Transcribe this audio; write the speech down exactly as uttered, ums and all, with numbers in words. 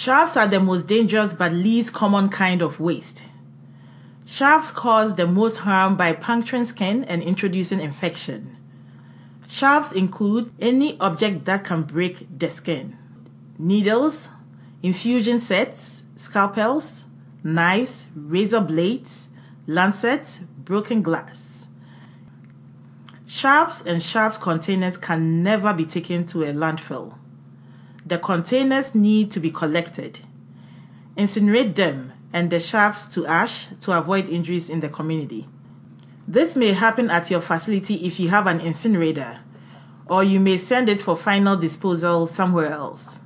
Sharps are the most dangerous but least common kind of waste. Sharps cause the most harm by puncturing skin and introducing infection. Sharps include any object that can break the skin: needles, infusion sets, scalpels, knives, razor blades, lancets, broken glass. Sharps and sharps containers can never be taken to a landfill. The containers need to be collected. Incinerate them and the sharps to ash to avoid injuries in the community. This may happen at your facility if you have an incinerator, or you may send it for final disposal somewhere else.